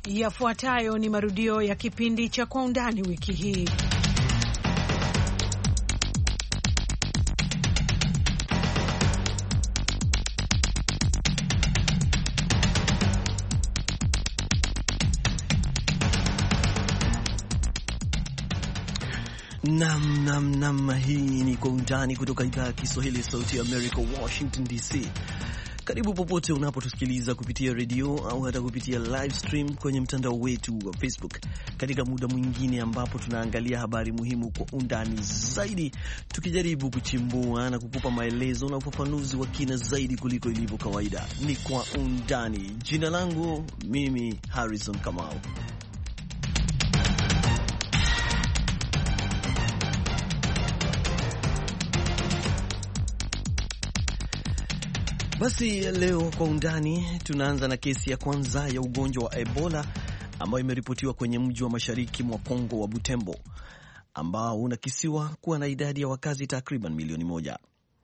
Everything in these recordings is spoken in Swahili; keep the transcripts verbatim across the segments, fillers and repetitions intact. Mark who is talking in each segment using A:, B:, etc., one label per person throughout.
A: Yafuatayo ni marudio ya kipindi cha Kwa Undani wiki hii.
B: Nam, nam, nam, hii ni Kwa Undani kutoka idhaa ya Kiswahili ya Sauti ya America, Washington D C. Karibu popote unapotusikiliza kupitia redio au hata kupitia live stream kwenye mtandao wetu wa Facebook, katika muda mwingine ambapo tunaangalia habari muhimu kwa undani zaidi, tukijaribu kuchimbua na kukupa maelezo na ufafanuzi wa kina zaidi kuliko ilivyo kawaida. Ni Kwa Undani. Jina langu mimi Harrison Kamau. Basi leo Kwa Undani tunaanza na kesi ya kwanza ya ugonjwa wa Ebola ambayo imeripotiwa kwenye mji wa mashariki mwa Kongo wa Butembo, ambao unakisiwa kuwa na idadi ya wakazi takriban milioni moja.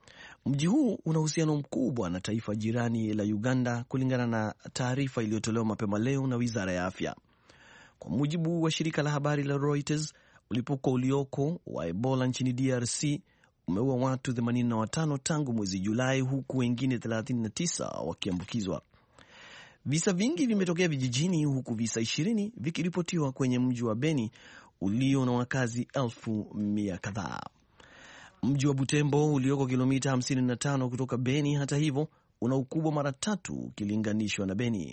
B: Mji huu una uhusiano mkubwa na taifa jirani la Uganda, kulingana na taarifa iliyotolewa mapema leo na Wizara ya Afya. Kwa mujibu wa shirika la habari la Reuters, ulipuko ulioko wa Ebola nchini D R C umeua watu themanini na watano tangu mwezi Julai, huku wengine thelathini na tisa wakiambukizwa. Visa vingi vimetokea vijijini, huku visa ishirini vikiripotiwa kwenye mji wa Beni ulio na wakazi elfu mia kadhaa. Mji wa Butembo ulioko kilomita hamsini na tano kutoka Beni, hata hivyo, una ukubwa mara tatu ukilinganishwa na Beni.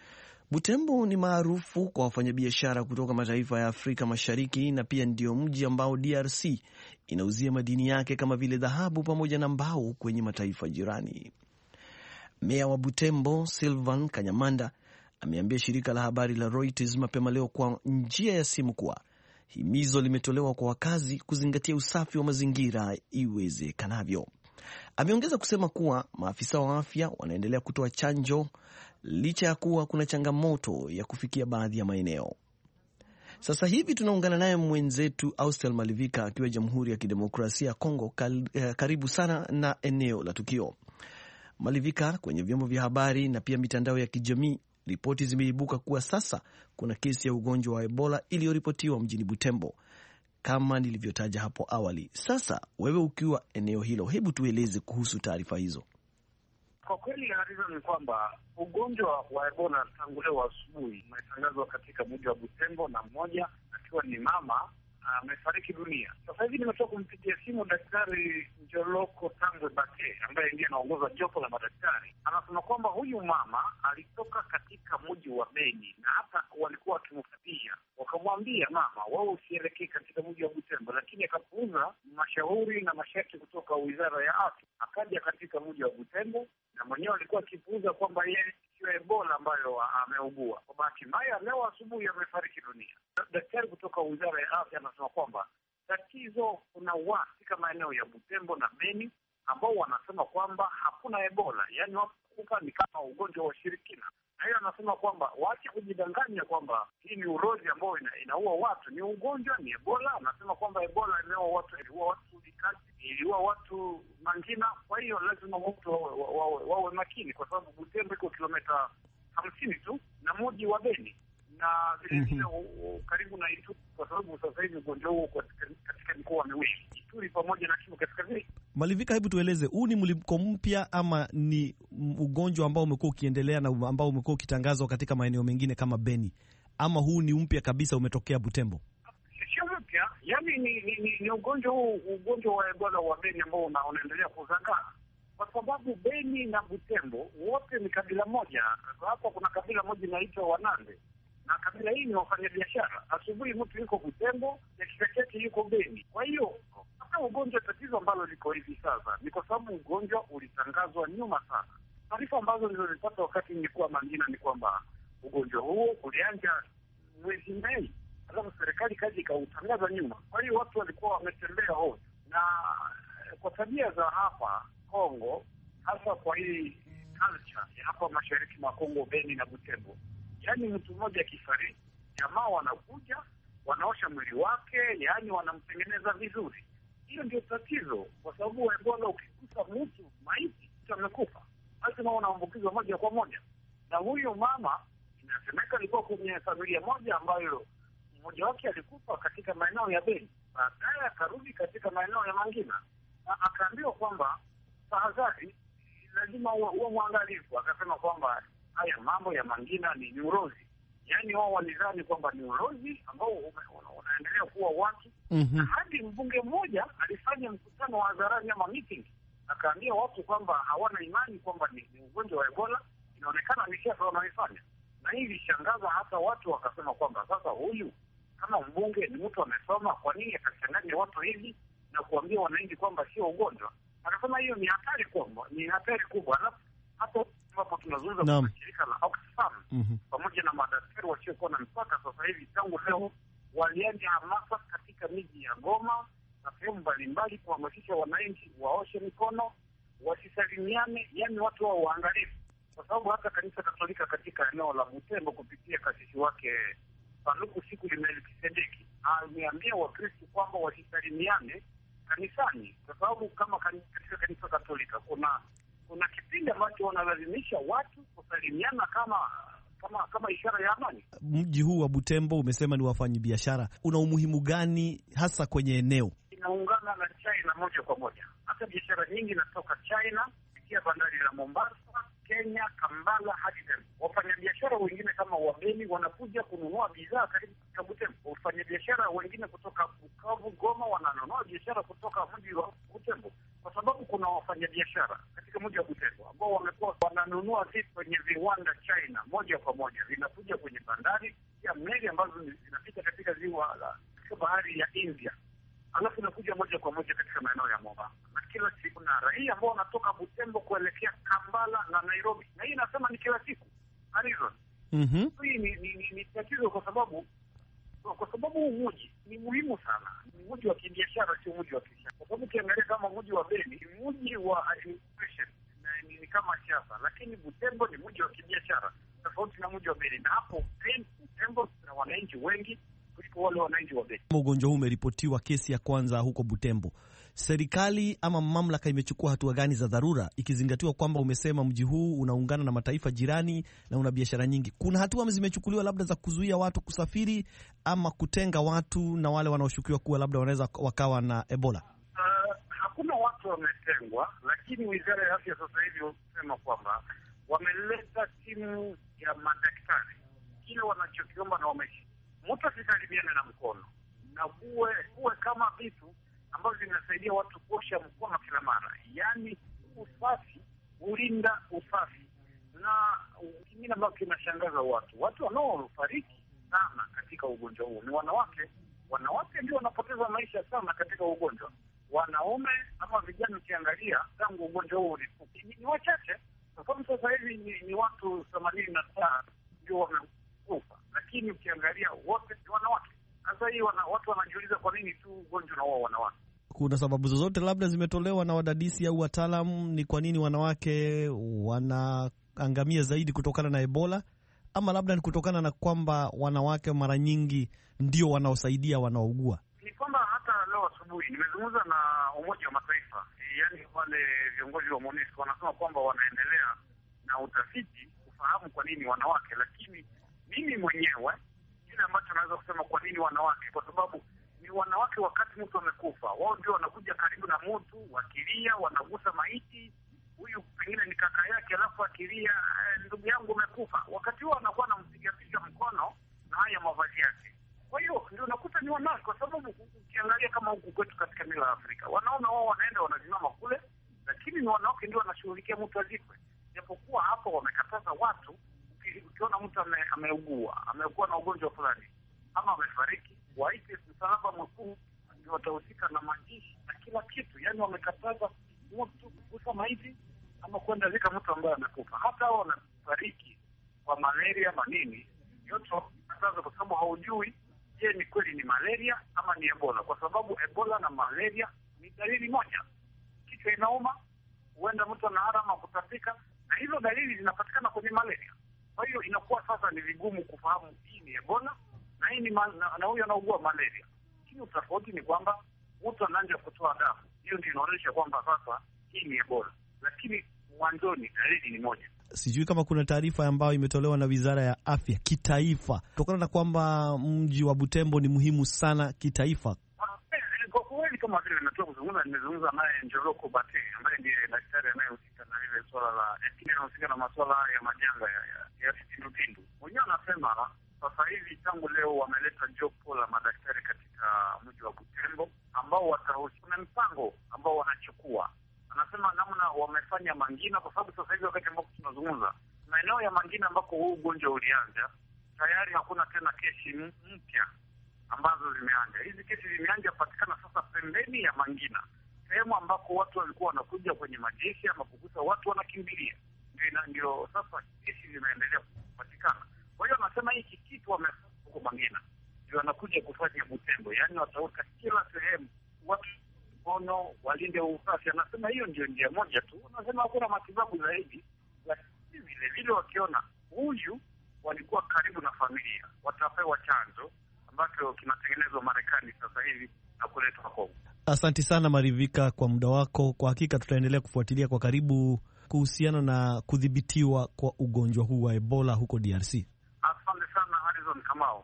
B: Butembo ni maarufu kwa wafanyabiashara kutoka mataifa ya Afrika Mashariki, na pia ndio mji ambao D R C inauzia madini yake kama vile dhahabu pamoja na mbao kwenye mataifa jirani. Meya wa Butembo, Sylvain Kanyamanda, ameambia shirika la habari la Reuters mapema leo kwa njia ya simu kuwa himizo limetolewa kwa wakazi kuzingatia usafi wa mazingira iwezekanavyo. Ameongeza kusema kuwa maafisa wa afya wanaendelea kutoa chanjo licha ya kuwa kuna changamoto ya kufikia baadhi ya maeneo. Sasa hivi tunaungana naye mwenzetu Austel Malivika akiwa Jamhuri ya Kidemokrasia ya Kongo. Karibu sana na eneo la tukio. Malivika, kwenye vyombo vya habari na pia mitandao ya kijamii, ripoti zimeibuka kuwa sasa kuna kesi ya ugonjwa wa Ebola iliyoripotiwa mjini Butembo, kama nilivyotaja hapo awali. Sasa wewe ukiwa eneo hilo, hebu tueleze kuhusu taarifa hizo.
C: Kwa kweli harizo ni kwamba ugonjwa wa Ebola tangu leo asubuhi umetangazwa katika mji wa Butembo, na mmoja akiwa ni mama amefariki dunia. Sasa hivi nimetoka kumpigia simu Daktari Njoloko Tangwe Bake ambaye ndiye anaongoza jopo la madaktari. Anasema kwamba huyu mama alitoka katika mji wa Beni na hata walikuwa wakimfuatia, wakamwambia mama wao usielekee katika mji wa Butembo, lakini akapuuza mashauri na masharti kutoka Wizara ya Afya, akaja katika mji wa Butembo, na mwenyewe alikuwa akipuuza kwamba yeye sio Ebola ambayo ameugua. Kwa bahati mbaya leo asubuhi amefariki dunia. Daktari kutoka Wizara ya Afya anasema kwamba tatizo kuna watu katika maeneo ya Butembo na Beni ambao wanasema kwamba hakuna Ebola, yaani wakufa ni kama ugonjwa wa shirikina. Na hiyo anasema kwamba waache kujidanganya kwamba hii ni urozi ambao ina, inaua watu, ni ugonjwa, ni Ebola. Anasema kwamba Ebola imeua watu, iliua watu Likasi, iliua watu Mangina. Kwa hiyo lazima watu wawe wa, wa, wa, wa makini, kwa sababu Butembo iko kilomita hamsini tu na mji wa Beni na vile vile mm-hmm. karibu na Ituri, kwa sababu sasa hivi ugonjwa huo katika, katika mikoa miwili, Ituri pamoja na Kivu Kaskazini.
B: Malivika, hebu tueleze, huu ni mlipuko mpya ama ni ugonjwa ambao umekuwa ukiendelea na ambao umekuwa ukitangazwa katika maeneo mengine kama Beni, ama huu ni mpya kabisa umetokea Butembo?
C: Sio mpya, yaani ni, ni, ni, ni ugonjwa huu, ugonjwa wa Ebola wa Beni ambao una, unaendelea kuzagaa, kwa sababu Beni na Butembo wote ni kabila moja. Hapa kuna kabila moja inaitwa Wanande, na kabila hii ni wafanyabiashara. Asubuhi mtu yuko Butembo, dakika chache yuko Beni. Kwa hiyo hata ugonjwa, tatizo ambalo liko hivi sasa ni kwa sababu ugonjwa ulitangazwa nyuma sana. Taarifa ambazo nilizopata wakati nilikuwa Mangina ni kwamba ugonjwa huo ulianza mwezi Mei, alafu serikali kaji ikautangaza nyuma. Kwa hiyo watu walikuwa wametembea hovyo, na kwa tabia za hapa Kongo, hasa kwa hii culture ya hapa mashariki mwa Kongo, Beni na Butembo, yaani mtu mmoja akifariki, jamaa wanakuja wanaosha mwili wake, yaani wanamtengeneza vizuri. Hiyo ndio tatizo, kwa sababu Ebola ukikusa mtu maiti, mtu amekufa, lazima unaambukizwa moja kwa moja. Na huyo mama Inasemeka alikuwa kwenye familia moja ambayo mmoja wake alikufa katika maeneo ya Beni, baadaye akarudi katika maeneo ya Mangina na akaambiwa kwamba tahadhari, lazima uwe mwangalifu. Akasema kwamba haya mambo ya Mangina ni neurozi, yaani wao walidhani kwamba neurozi ambao unaendelea kuwa watu. Mm-hmm. Na hadi mbunge mmoja alifanya mkutano wa hadharani ama meeting, akaambia watu kwamba hawana imani kwamba ni, ni ugonjwa wa Ebola. Inaonekana ni siasa wanaifanya, na hii ilishangaza hata watu wakasema kwamba sasa huyu kama mbunge ni mtu amesoma, kwa nini akachanganya watu hivi na kuambia wananchi kwamba sio ugonjwa? Akasema hiyo ni hatari kubwa, ni hatari kubwa. Na hapo hapo tunazungumza kwa shirika la Oxfam mm-hmm. pamoja na madaktari wasiokuwa na mpaka, sasa hivi tangu leo walianza hamasa katika miji ya Goma na sehemu mbalimbali kuhamasisha wananchi waoshe mikono, wasisalimiane, yani watu wao waangalifu, kwa sababu hata kanisa Katolika katika eneo la Butembo kupitia kasisi wake Paluku siku Melkisedeki ameambia Wakristo kwamba wasisalimiane kanisani, kwa sababu kama katika kanisa Katolika kuna kuna kipindi ambacho wanalazimisha watu kusalimiana kama kama kama ishara ya amani.
B: Mji huu wa Butembo umesema ni wafanyabiashara, una umuhimu gani hasa kwenye eneo?
C: Inaungana na China moja kwa moja, hata biashara nyingi inatoka China kupitia bandari la Mombasa, Kenya, Kampala hadi Dar. Wafanyabiashara wengine kama Wabeni wanakuja kununua bidhaa karibu na Butembo. Wafanyabiashara wengine kutoka Bukavu, Goma wananunua biashara kutoka mji wa Butembo, kwa sababu kuna wafanyabiashara katika mji wa Butembo ambao wamekuwa wananunua vitu kwenye viwanda China moja kwa moja, vinakuja kwenye bandari ya meli ambazo zinapita katika ziwa la bahari ya India, alafu inakuja moja kwa moja katika maeneo ya Mombasa. Na kila siku na raia ambao wanatoka Butembo kuelekea Kampala na Nairobi, na hii nasema ni kila siku Arizona. Mhm. Hii ni ni, ni, ni tatizo kwa sababu kwa sababu huu mji ni muhimu sana. Ni mji wa kibiashara, sio mji wa kisiasa. Kwa sababu ukiangalia kama mji wa Beni ni mji wa administration na ni, ni kama siasa, lakini Butembo ni mji wa kibiashara tofauti na mji wa Beni. Na hapo Butembo na wananchi wengi kuliko wale wananchi wa Beni.
B: Ugonjwa huu umeripotiwa kesi ya kwanza huko Butembo. Serikali ama mamlaka imechukua hatua gani za dharura, ikizingatiwa kwamba umesema mji huu unaungana na mataifa jirani na una biashara nyingi? Kuna hatua zimechukuliwa labda za kuzuia watu kusafiri ama kutenga watu na wale wanaoshukiwa kuwa labda wanaweza wakawa na Ebola?
C: Uh, hakuna watu wametengwa, lakini Wizara ya Afya sasa hivi wanasema kwamba wameleta timu ya madaktari, kile wanachokiomba na wameshi mtu asisalimiane na mkono na uwe uwe kama vitu ambavyo vinasaidia watu kuosha mkono kila mara, yaani usafi, ulinda usafi. Na kingine ambacho kinashangaza watu, watu wanaofariki sana katika ugonjwa huu ni wanawake. Wanawake ndio wanapoteza maisha sana katika ugonjwa. Wanaume ama vijana ukiangalia tangu ugonjwa huu ulipuke ni, ni wachache. Kwa sababu sasa hivi ni, ni watu themanini na tano ndio wamekufa, lakini ukiangalia wote ni wanawake. Sasa hii wana, watu wanajiuliza kwa nini tu ugonjwa na wao wanawake.
B: Kuna sababu zozote labda zimetolewa na wadadisi au wataalamu ni kwa nini wanawake wanaangamia zaidi kutokana na Ebola, ama labda ni kutokana na kwamba wanawake mara nyingi ndio wanaosaidia wanaougua?
C: Ni kwamba hata leo asubuhi nimezungumza na Umoja wa Mataifa, yaani wale viongozi wa MONUSCO wanasema kwamba wanaendelea na utafiti kufahamu kwa nini wanawake, lakini mimi mwenyewe kile ambacho naweza kusema kwa nini wanawake, kwa sababu ni wanawake wakati mtu amekufa, wao ndio wanakuja karibu na mtu, wakilia, wanagusa maiti, huyu pengine ni kaka yake, alafu akilia, ndugu yangu umekufa, wakati huo anakuwa anampiga piga mkono na haya mavazi yake. Kwa hiyo ndio unakuta ni wanawake, kwa sababu ukiangalia kama huku kwetu katika mila ya Afrika, wanaume wao wanaenda wanasimama kule, lakini ni wanawake ndio wanashughulikia mtu azikwe. Japokuwa hapo wamekataza watu, ukiona mtu ame, ameugua, amekuwa na ugonjwa fulani ama amefariki, waite msalaba mwekundu, ndio watahusika na majishi na kila kitu. Yaani wamekataza mtu kugusa maiti ama kwenda zika mtu ambaye amekufa. Hata hao wanafariki kwa malaria manini, yote wamekataza kwa sababu haujui je, ni kweli ni malaria ama ni Ebola, kwa sababu Ebola na malaria ni dalili moja. Kichwa inauma, huenda mtu ana harama kutapika, na hizo dalili zinapatikana kwenye malaria. Kwa hiyo inakuwa sasa ni vigumu kufahamu hii ni Ebola na hii ni ma- na, na huyo anaugua malaria. Lakini utofauti ni kwamba mtu anaanza kutoa damu, hiyo ndio inaonyesha kwamba sasa hii ni Ebola. Lakini mwanzoni, dalili ni moja.
B: Sijui kama kuna taarifa ambayo imetolewa na Wizara ya Afya kitaifa kutokana na kwamba mji wa Butembo ni muhimu sana kitaifa.
C: Kwa kweli kama vile nimetoka kuzungumza, nimezungumza naye Njoloko Bate ambaye ndiye daktari anayehusika na ile swala la anahusika na masuala ya majanga ya ya kipindupindu. Mwenyewe anasema sasa hivi tangu leo wameleta jopo la madaktari katika mji wa Butembo ambao watahusika na mpango ambao wanachukua. Anasema namna wamefanya Mangina, kwa sababu sasa hivi wakati ambapo tunazungumza maeneo ya Mangina ambako huu ugonjwa ulianza tayari hakuna tena kesi mpya ambazo zimeanza. Hizi kesi zimeanza patikana sasa pembeni ya Mangina, sehemu ambako watu walikuwa wanakuja kwenye majeshi ama kugusa watu wanakimbilia. Ndio ndio sasa kesi zinaendelea kupatikana. Kwa hiyo anasema hiki kitu wamefanya huko Mangina ndio wanakuja kufanya Butembo, yaani wataweka kila sehemu watu mkono walinde usafi. Anasema hiyo ndio njia moja tu. Anasema hakuna matibabu zaidi, lakini vile vile wakiona huyu walikuwa karibu na familia watapewa chanzo ambacho kinatengenezwa Marekani sasa hivi na kuletwa Kongo.
B: Asante sana Marivika kwa muda wako. Kwa hakika tutaendelea kufuatilia kwa karibu kuhusiana na kudhibitiwa kwa ugonjwa huu wa Ebola huko D R C.
C: Asante sana Harrison Kamau.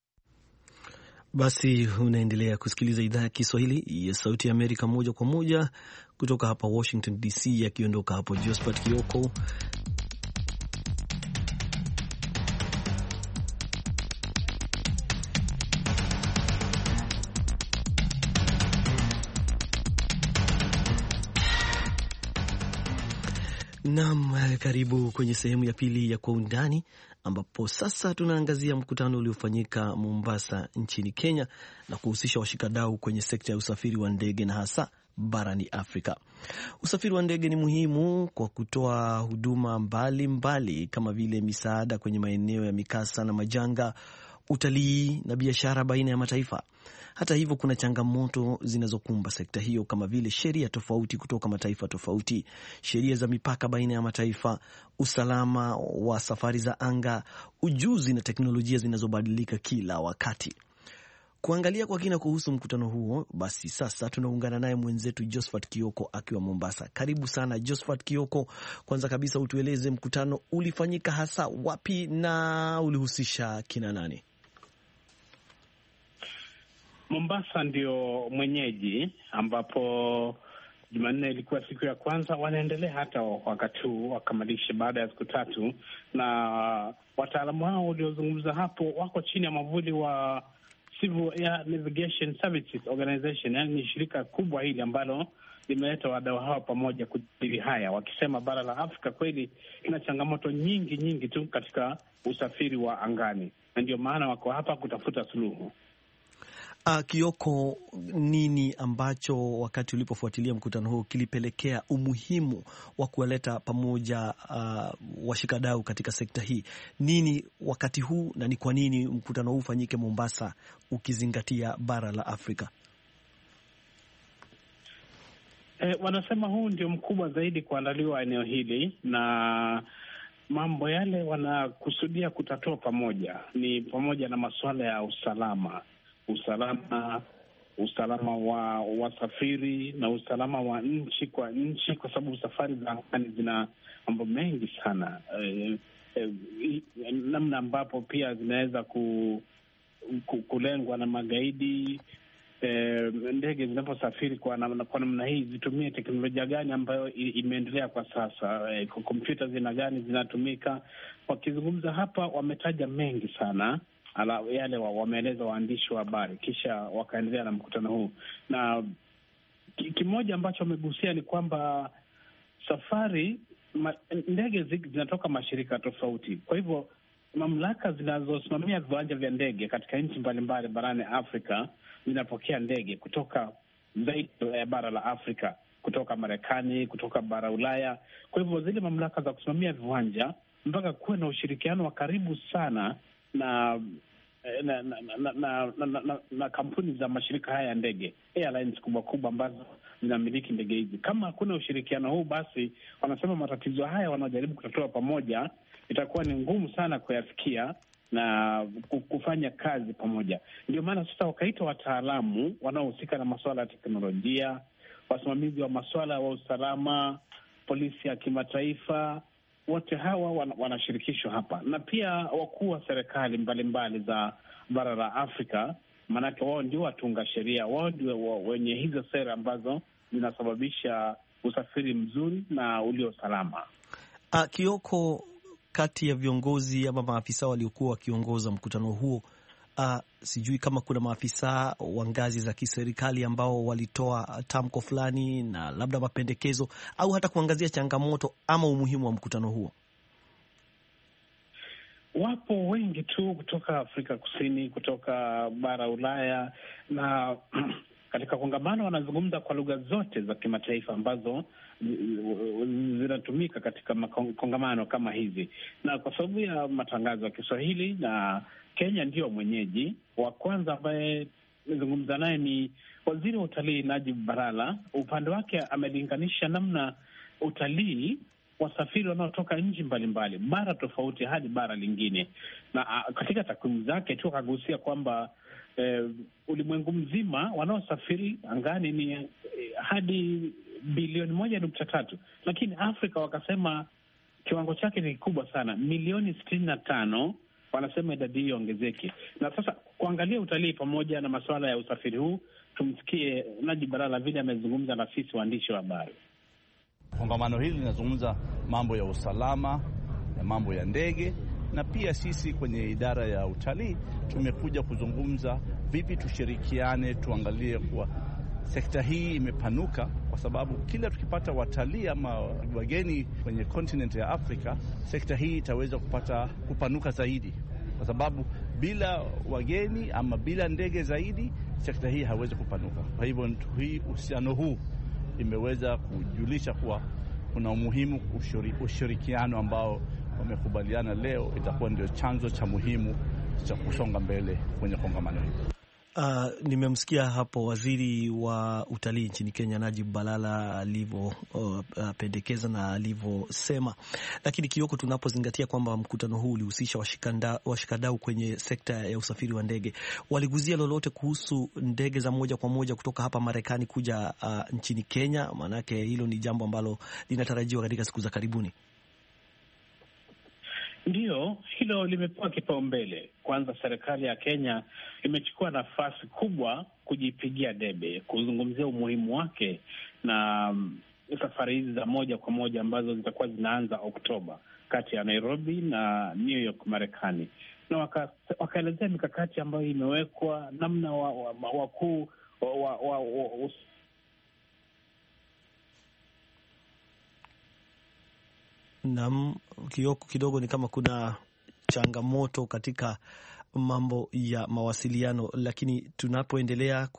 B: Basi unaendelea kusikiliza idhaa ya Kiswahili ya Sauti ya Amerika moja kwa moja kutoka hapa Washington D C, yakiondoka hapo Josephat Kioko. Naam, karibu kwenye sehemu ya pili ya Kwa Undani, ambapo sasa tunaangazia mkutano uliofanyika Mombasa nchini Kenya na kuhusisha washikadau kwenye sekta ya usafiri wa ndege na hasa barani Afrika. Usafiri wa ndege ni muhimu kwa kutoa huduma mbalimbali mbali, kama vile misaada kwenye maeneo ya mikasa na majanga, utalii na biashara baina ya mataifa. Hata hivyo, kuna changamoto zinazokumba sekta hiyo kama vile sheria tofauti kutoka mataifa tofauti, sheria za mipaka baina ya mataifa, usalama wa safari za anga, ujuzi na teknolojia zinazobadilika kila wakati. Kuangalia kwa kina kuhusu mkutano huo, basi sasa tunaungana naye mwenzetu Josephat Kioko akiwa Mombasa. Karibu sana Josephat Kioko. Kwanza kabisa utueleze mkutano ulifanyika hasa wapi na ulihusisha kina nani?
D: Mombasa ndio mwenyeji, ambapo Jumanne ilikuwa siku ya kwanza. Wanaendelea hata wakati huu wakamilishe baada ya siku tatu, na wataalamu hao waliozungumza hapo wako chini ya mwavuli wa Civil Air Navigation Services Organization, yaani ni shirika kubwa hili ambalo limeleta wadau hao pamoja kujadili haya, wakisema bara la Afrika kweli ina changamoto nyingi nyingi tu katika usafiri wa angani, na ndio maana wako hapa kutafuta suluhu.
B: Uh, Kioko, nini ambacho wakati ulipofuatilia mkutano huu kilipelekea umuhimu wa kuwaleta pamoja uh, washikadau katika sekta hii? Nini wakati huu na ni kwa nini mkutano huu ufanyike Mombasa ukizingatia bara la Afrika?
D: Eh, wanasema huu ndio mkubwa zaidi kuandaliwa eneo hili, na mambo yale wanakusudia kutatua pamoja ni pamoja na masuala ya usalama usalama usalama wa wasafiri na usalama wa nchi kwa nchi, kwa sababu safari za angani zina mambo mengi sana, e, e, namna ambapo pia zinaweza ku, ku, kulengwa na magaidi. E, ndege zinaposafiri kwa namna kwa namna hii zitumie teknolojia gani ambayo imeendelea kwa sasa? E, kompyuta zina gani zinatumika? Wakizungumza hapa wametaja mengi sana ala yale wameeleza waandishi wa habari, kisha wakaendelea na mkutano huu. Na kimoja ambacho wamegusia ni kwamba safari ma, ndege zinatoka mashirika tofauti. Kwa hivyo mamlaka zinazosimamia viwanja vya ndege katika nchi mbalimbali barani Afrika zinapokea ndege kutoka zaidi ya bara la Afrika, kutoka Marekani, kutoka bara Ulaya. Kwa hivyo zile mamlaka za kusimamia viwanja mpaka kuwe na ushirikiano wa karibu sana na na na na, na, na, na, na kampuni za mashirika haya ya ndege, airlines kubwa kubwa ambazo zinamiliki ndege hizi. Kama hakuna ushirikiano huu, basi wanasema matatizo haya wanaojaribu kutatua pamoja itakuwa ni ngumu sana kuyafikia na kufanya kazi pamoja. Ndio maana sasa wakaita wataalamu wanaohusika na masuala ya teknolojia, wasimamizi wa masuala wa usalama, polisi ya kimataifa, wote hawa wanashirikishwa hapa, na pia wakuu wa serikali mbalimbali za bara la Afrika, maanake wao ndio watunga sheria, wao ndio wenye hizo sera ambazo zinasababisha usafiri mzuri na ulio salama.
B: Uh, Kioko, kati ya viongozi ama maafisa waliokuwa wakiongoza mkutano huo, uh, sijui kama kuna maafisa wa ngazi za kiserikali ambao walitoa tamko fulani na labda mapendekezo au hata kuangazia changamoto ama umuhimu wa mkutano huo.
D: Wapo wengi tu kutoka Afrika Kusini, kutoka bara Ulaya, na katika kongamano wanazungumza kwa lugha zote za kimataifa ambazo zinatumika katika kongamano kama hizi, na kwa sababu ya matangazo ya Kiswahili na Kenya ndio mwenyeji wa kwanza ambaye nimezungumza naye ni waziri wa utalii Najib Balala. Upande wake amelinganisha namna utalii, wasafiri wanaotoka nchi mbalimbali, bara tofauti hadi bara lingine, na katika takwimu zake tu akagusia kwamba eh, ulimwengu mzima wanaosafiri angani ni eh, hadi bilioni moja nukta tatu, lakini Afrika wakasema kiwango chake ni kikubwa sana, milioni sitini na tano. Wanasema idadi hiyo ongezeke. Na sasa kuangalia utalii pamoja na masuala ya usafiri huu, tumsikie Najib Balala vile amezungumza na sisi waandishi wa habari.
E: Kongamano hili linazungumza mambo ya usalama, ya mambo ya ndege, na pia sisi kwenye idara ya utalii tumekuja kuzungumza vipi tushirikiane, tuangalie kwa sekta hii imepanuka, kwa sababu kila tukipata watalii ama wageni kwenye continent ya Afrika, sekta hii itaweza kupata kupanuka zaidi, kwa sababu bila wageni ama bila ndege zaidi, sekta hii haiwezi kupanuka. Kwa hivyo hii uhusiano huu imeweza kujulisha kuwa kuna umuhimu ushirikiano ambao wamekubaliana leo itakuwa ndio chanzo cha muhimu cha kusonga mbele kwenye kongamano hili.
B: Uh, nimemsikia hapo waziri wa utalii nchini Kenya Najib Balala alivyopendekeza uh, na alivyosema, lakini Kioko, tunapozingatia kwamba mkutano huu ulihusisha washikadau kwenye sekta ya usafiri wa ndege, waliguzia lolote kuhusu ndege za moja kwa moja kutoka hapa Marekani kuja uh, nchini Kenya? Maanake hilo ni jambo ambalo linatarajiwa katika siku za karibuni.
D: Ndiyo, hilo limepewa kipaumbele. Kwanza serikali ya Kenya imechukua nafasi kubwa kujipigia debe, kuzungumzia umuhimu wake na um, safari hizi za moja kwa moja ambazo zitakuwa zinaanza Oktoba kati ya Nairobi na New York Marekani, na waka, wakaelezea mikakati ambayo imewekwa, namna wakuu wa, wa, wa, wa, wa,
B: Naam, Kioko, kidogo ni kama kuna changamoto katika mambo ya mawasiliano, lakini tunapoendelea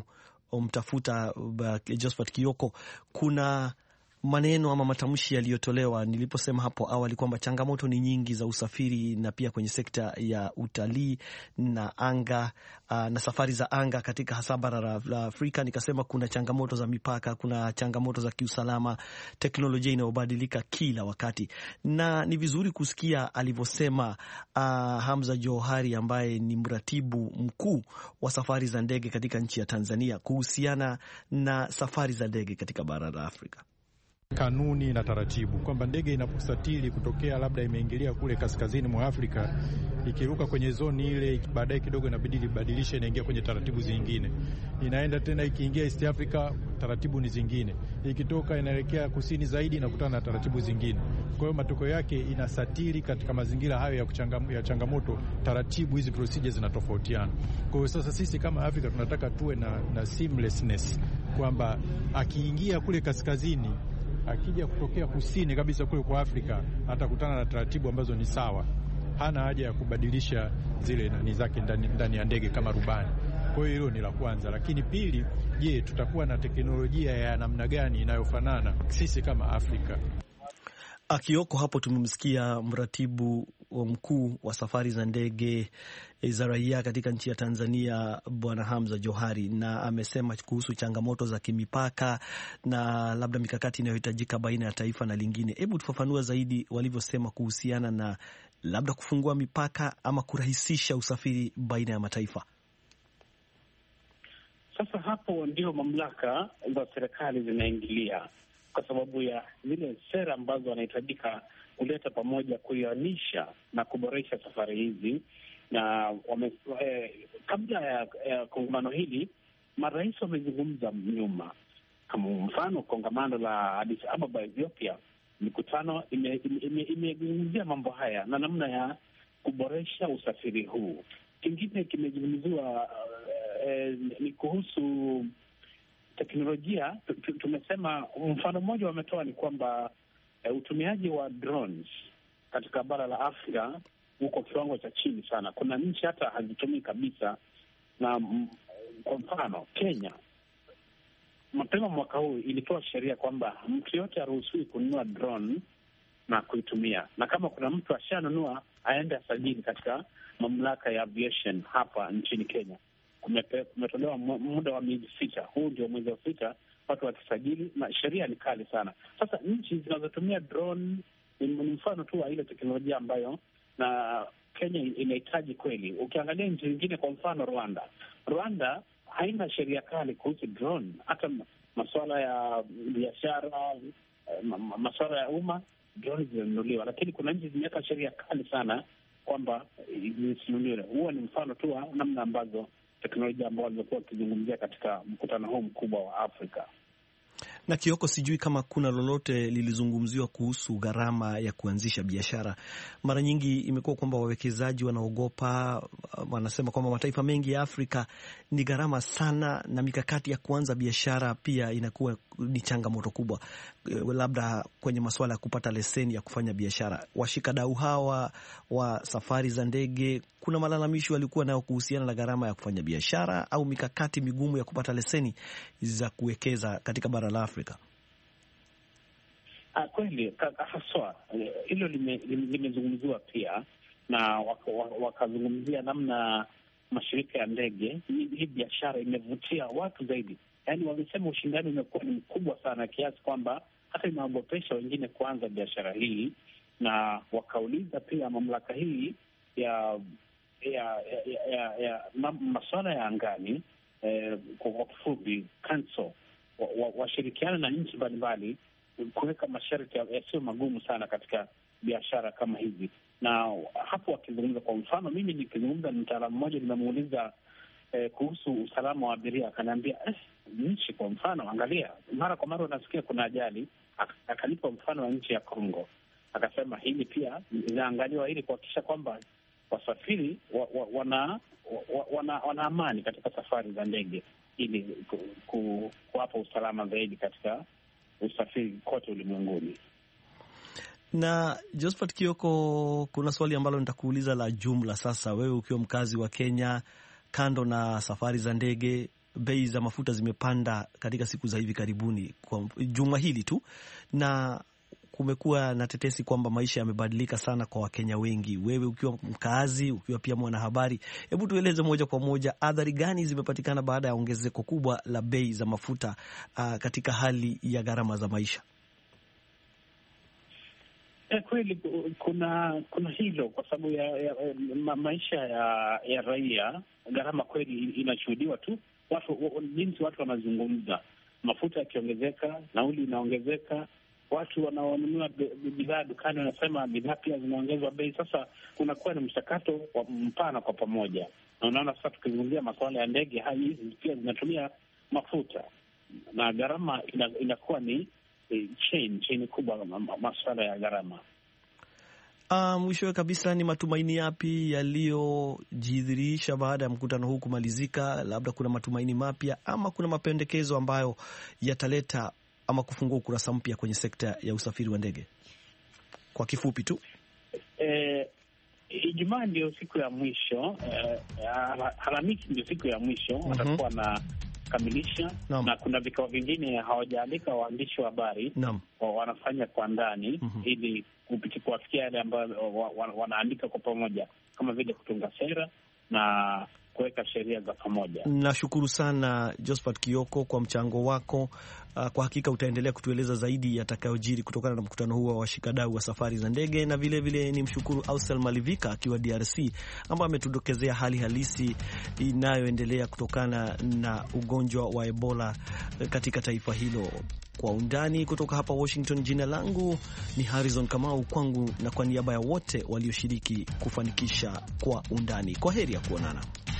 B: kumtafuta Josephat Kioko, kuna maneno ama matamshi yaliyotolewa niliposema hapo awali kwamba changamoto ni nyingi za usafiri na pia kwenye sekta ya utalii na anga uh, na safari za anga katika hasa bara la Afrika. Nikasema kuna changamoto za mipaka, kuna changamoto za kiusalama, teknolojia inayobadilika kila wakati, na ni vizuri kusikia alivyosema uh, Hamza Johari ambaye ni mratibu mkuu wa safari za ndege katika nchi ya Tanzania kuhusiana na safari za ndege katika bara la Afrika.
F: Kanuni na taratibu kwamba ndege inaposafiri kutokea labda imeingilia kule kaskazini mwa Afrika, ikiruka kwenye zoni ile, baadaye kidogo inabidi ibadilishe, inaingia kwenye taratibu zingine, inaenda tena, ikiingia East Africa taratibu ni zingine, ikitoka inaelekea kusini zaidi inakutana na taratibu zingine. Kwa hiyo matokeo yake inasatiri katika mazingira hayo ya, kuchangam, ya changamoto, taratibu hizi procedures zinatofautiana. Kwa hiyo sasa sisi kama Afrika tunataka tuwe na, na seamlessness kwamba akiingia kule kaskazini, akija kutokea kusini kabisa kule kwa Afrika atakutana na taratibu ambazo ni sawa, hana haja ya kubadilisha zile nani zake ndani, ndani ya ndege kama rubani. Kwa hiyo hilo ni la kwanza, lakini pili, je, tutakuwa na teknolojia ya namna gani inayofanana sisi kama Afrika?
B: Kioko, hapo tumemsikia mratibu mkuu wa safari za ndege za raia katika nchi ya Tanzania Bwana Hamza Johari, na amesema kuhusu changamoto za kimipaka na labda mikakati inayohitajika baina ya taifa na lingine. Hebu tufafanua zaidi walivyosema kuhusiana na labda kufungua mipaka ama kurahisisha usafiri baina ya mataifa.
D: Sasa hapo ndio mamlaka za serikali zinaingilia. kwa sababu ya zile sera ambazo wanahitajika kuleta pamoja, kuianisha na kuboresha safari hizi. Na wame, eh, kabla ya, ya kongamano hili marais wamezungumza nyuma. Kama mfano kongamano la Addis Ababa Ethiopia, mikutano imezungumzia ime, ime mambo haya na namna ya kuboresha usafiri huu. Kingine kimezungumziwa eh, ni kuhusu teknolojia. Tumesema mfano mmoja wametoa ni kwamba uh, utumiaji wa drones katika bara la Afrika uko kiwango cha chini sana. Kuna nchi hata hazitumii kabisa, na m, kwa mfano Kenya mapema mwaka huu ilitoa sheria kwamba mtu yote haruhusiwi kununua drone na kuitumia, na kama kuna mtu ashanunua aende asajili katika mamlaka ya aviation hapa nchini Kenya. Kumetolewa muda wa miezi sita. Huu ndio mwezi wa sita watu wakisajili, na sheria ni kali sana. Sasa nchi zinazotumia drone ni mfano tu wa ile teknolojia ambayo na Kenya inahitaji kweli. Ukiangalia nchi zingine, kwa mfano Rwanda, Rwanda haina sheria kali kuhusu drone. Hata masuala ya biashara, masuala ya umma, drone zinanunuliwa, lakini kuna nchi zimeweka sheria kali sana kwamba zisinunuliwe. Huo ni mfano tu wa namna ambazo teknolojia ambao walikuwa wakizungumzia katika mkutano huu mkubwa wa Afrika.
B: Na Kioko, sijui kama kuna lolote lilizungumziwa kuhusu gharama ya kuanzisha biashara. Mara nyingi imekuwa kwamba wawekezaji wanaogopa, wanasema kwamba mataifa mengi ya Afrika ni gharama sana, na mikakati ya kuanza biashara pia inakuwa ni changamoto kubwa, labda kwenye masuala ya kupata leseni ya kufanya biashara. Washikadau hawa wa safari za ndege, kuna malalamishi walikuwa nayo kuhusiana na gharama ya kufanya biashara au mikakati migumu ya kupata leseni za kuwekeza katika bara la Afrika.
D: Ah, kweli haswa hilo limezungumziwa pia, na wakazungumzia waka namna mashirika ya ndege, hii biashara imevutia watu zaidi. Yaani wamesema ushindani umekuwa ni mkubwa sana kiasi kwamba hata inaogopesha wengine kuanza biashara hii, na wakauliza pia mamlaka hii ya ya ya, ya, ya masuala ya angani, eh, kwa kifupi council, washirikiana wa, wa na nchi mbalimbali kuweka masharti yasiyo magumu sana katika biashara kama hizi. Na hapo wakizungumza, kwa mfano mimi nikizungumza na mtaalamu mmoja, nimemuuliza eh, kuhusu usalama wa abiria, akaniambia eh, nchi kwa mfano, angalia, mara kwa mara unasikia kuna ajali. Akanipa mfano wa nchi ya Kongo, akasema hili pia linaangaliwa ili kuhakikisha kwamba wasafiri wa, wa, wana, wa, wana, wana amani katika safari za ndege, ili ku, ku, kuwapa usalama zaidi katika usafiri kote ulimwenguni.
B: Na Josephat Kioko, kuna swali ambalo nitakuuliza la jumla sasa. Wewe ukiwa mkazi wa Kenya, kando na safari za ndege, bei za mafuta zimepanda katika siku za hivi karibuni, kwa juma hili tu, na kumekuwa na tetesi kwamba maisha yamebadilika sana kwa Wakenya wengi. Wewe ukiwa mkazi, ukiwa pia mwanahabari, hebu tueleze moja kwa moja athari gani zimepatikana baada ya ongezeko kubwa la bei za mafuta uh, katika hali ya gharama za maisha?
D: Eh, kweli kuna kuna hilo, kwa sababu ya, ya ma, maisha ya, ya raia, gharama kweli inashuhudiwa tu watu, jinsi watu wanazungumza. Mafuta yakiongezeka, nauli inaongezeka, watu wanaonunua bidhaa dukani wanasema bidhaa pia zinaongezwa bei. Sasa kunakuwa ni mchakato wa mpana kwa pamoja, na unaona sasa tukizungumzia masuala ya ndege, hai hizi pia zinatumia mafuta na gharama ina, inakuwa ni eh, chain chain kubwa masuala ya gharama.
B: Uh, mwishowe kabisa, ni matumaini yapi yaliyojidhihirisha baada ya mkutano huu kumalizika? Labda kuna matumaini mapya ama kuna mapendekezo ambayo yataleta ama kufungua ukurasa mpya kwenye sekta ya usafiri wa ndege? Kwa kifupi tu.
D: Eh, Ijumaa ndio siku ya mwisho, eh, Alhamisi ndio siku ya mwisho, mm-hmm. watakuwa na kamilisha no. na kuna vikao vingine hawajaalika waandishi wa habari, wanafanya kwa ndani, mm-hmm. ili kufikia yale ambayo wanaandika kwa pamoja, kama vile kutunga sera na kuweka sheria za pamoja. Nashukuru
B: sana Josephat Kioko kwa mchango wako. Uh, kwa hakika utaendelea kutueleza zaidi yatakayojiri kutokana na mkutano huo wa washikadau wa safari za ndege, na vile vile ni mshukuru Austel Malivika akiwa D R C ambaye ametudokezea hali halisi inayoendelea kutokana na ugonjwa wa Ebola katika taifa hilo. Kwa undani kutoka hapa Washington, jina langu ni Harrison Kamau, kwangu na kwa niaba ya wote walioshiriki kufanikisha Kwa Undani. Kwa heri ya kuonana.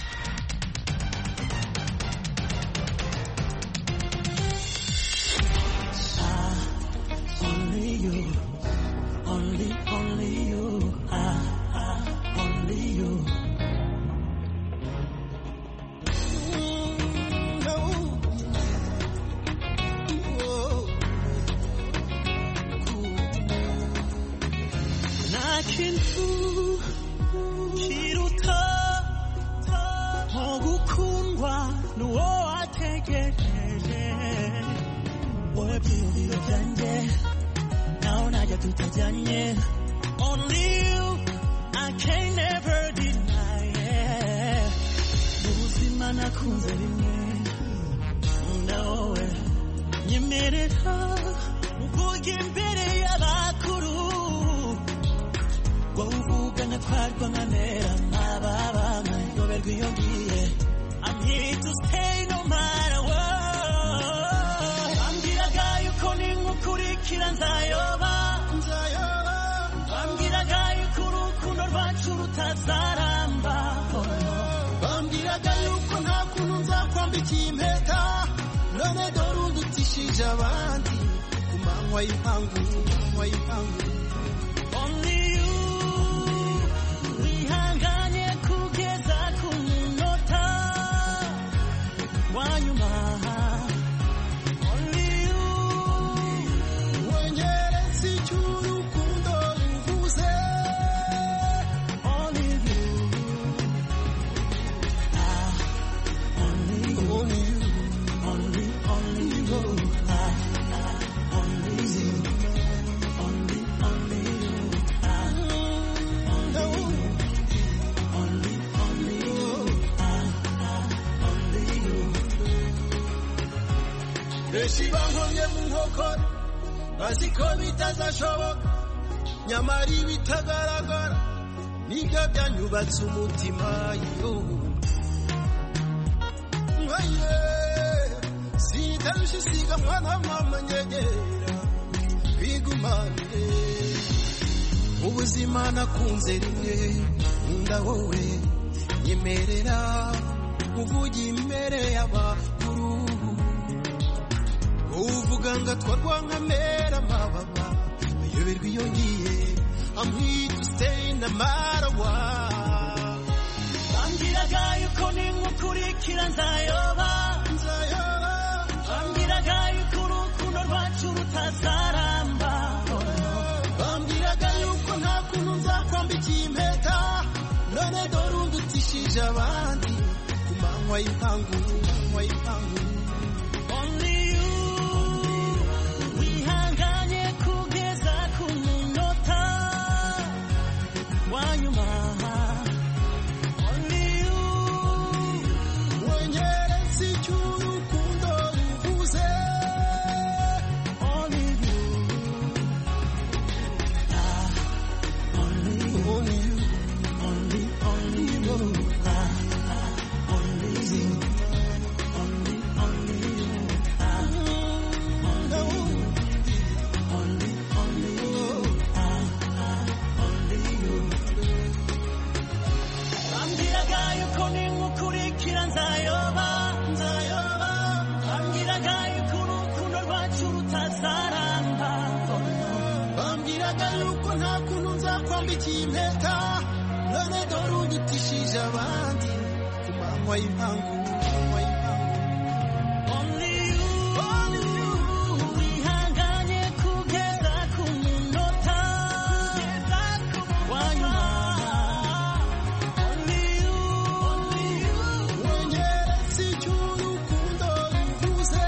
G: Only, only you, ah, ah, only you. Mm, no. Oh. 나킨투 기루타 어구쿤과 누워와 되게 뭘 비우리로 잔제 나오나자 두타잔예 Only you I can never deny it 무엇이만 아군들이네 나오에 니메레하 무보긴 베레야 바쿠루 고우부가 나 콸광하네라 마바바만 요벨그 여기에 I'm here to stay no matter what 암기라가요 코닝 우쿠리키란 사요바 암기라가요 쿠루쿠널 바추루타 사람바 암기라가요 코나쿠눈자 kwambikimeta none dorudutishiza abandi kumanywa y'ipangu kumanywa y'ipangu Only you wihanganye kugeza ku munota wanyuma Only you wenyeretse icy'urukundo ruvuze Only you ah only you only you only only you ah ah only you only only you ah only you only only you ah ah only you Beshibangonye mu nkokora baziko bitazashoboka nyamara ibitagaragara nibyo byanyubatse umutima yo ngaye sitarushiga mwana mama nyegera bigumane ubuzima nakunze rimwe nkunda wowe nyemerera uvuge imbere y'abakuru uvuga ngo atwarwa nkamera amababa ayoberwa iyo ngiye I'm here to stay no matter what ambwiraga yuko ninkukurikira nzayoba nzayoba ambwiraga yuko urukundo rwacu rutazaramba ambwiraga yuko nta kuntu nzakwambikira impeta none dore undutishije abandi ku manywa y'ipangu ku manywa y'ipangu Only you wihanganye kugeza ku munota wanyuma Only you wenyeretse icy'urukundo ruvuze Only you ah only you only you only only you ah ah only you only only you ah only you only only you ah ah only you ambwiraga yuko ninkukurikira nzayoba nzayoba ambwiraga yuko urukundo rwacu rutazaramba ambwiraga yuko nta kuntu nzakwambikira impeta none dore undutishije abandi ku manywa y'ipangu ku manywa y'ipangu Only you only you wihanganye kugeza ku munota wanyuma Only you only you wenyeretse icy'urukundo ruvuze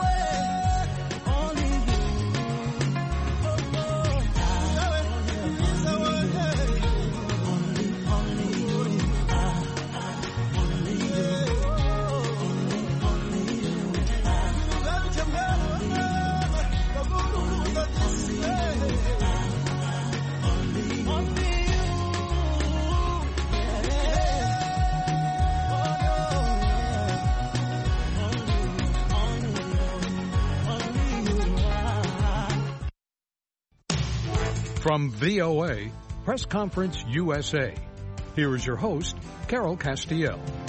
G: Only you only only you ah ah only you
H: From V O A, Press Conference U S A, here is your host, Carol Castiel.